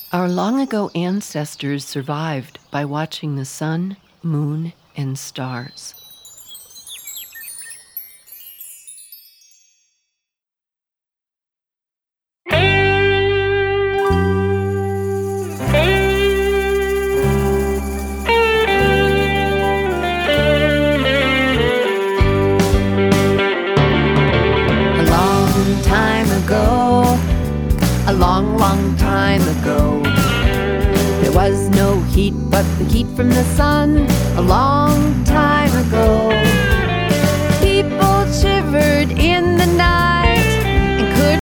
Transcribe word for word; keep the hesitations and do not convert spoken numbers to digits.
Our long ago ancestors survived by watching the sun, moon, and stars. A long, long time ago, there was no heat but the heat from the sun. A long time ago.